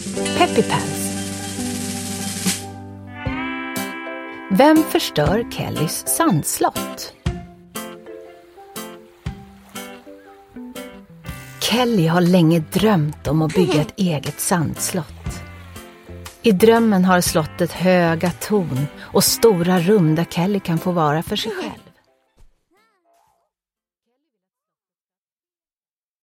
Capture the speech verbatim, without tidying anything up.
Peppy Pants. Vem förstör Kellys sandslott? Kelly har länge drömt om att bygga ett eget sandslott. I drömmen har slottet höga torn och stora rum där Kelly kan få vara för sig själv.